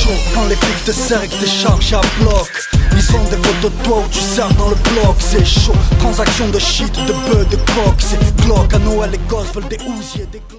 chaud quand les flics te serrent et que t'es chargé à bloc. Ils ont des photos de toi où tu sers dans le bloc. C'est chaud, transaction de shit, de bœufs, de coq. C'est Glock, à Noël les gosses veulent des Uzi et des Glock.